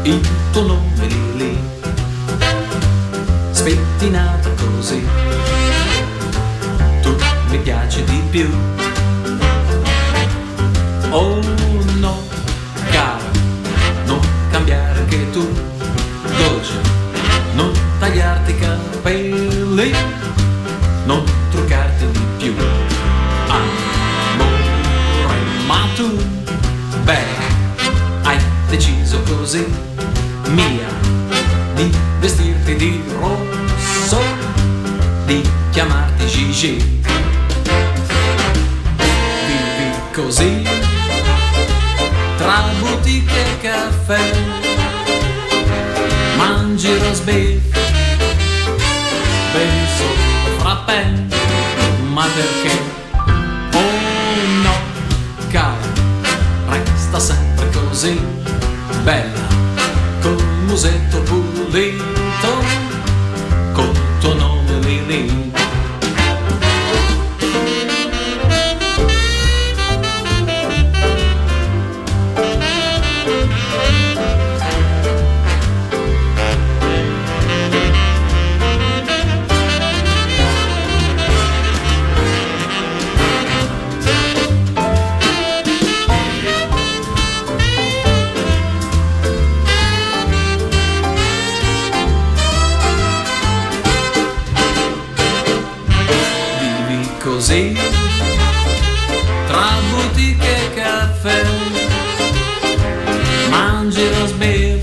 il tuo nome lì, spettinata così, tu mi piaci di più. Oh no, cara, non cambiare anche tu, dolce, non tagliarti i capelli, non truccarti di più. Amore, ma tu, beh, hai deciso così, mia, di vestirti di rosso, di chiamarti Gigi. Vivi così, tra boutique e caffè, mangi roast beef, bevi solo frappè, ma perché? Oh no, cara, resta sempre così, bella, col musetto pulito, col tuo nome lì. Così, tra boutique e caffè, mangi roast beef,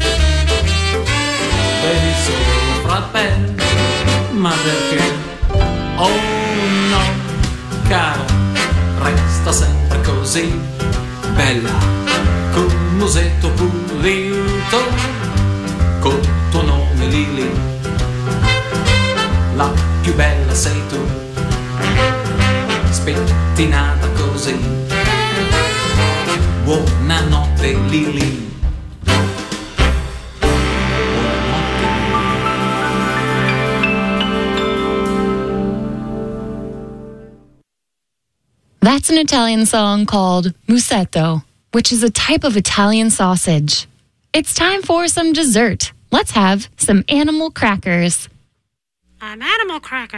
bevi solo frappè, ma perché? Oh no, cara, resta sempre così, bella, col musetto pulito, col tuo nome lì, la più bella sei tu, spettinata così. Buonanotte Lili. That's an Italian song called Musetto, which is a type of Italian sausage. It's time for some dessert. Let's have some animal crackers. An animal cracker.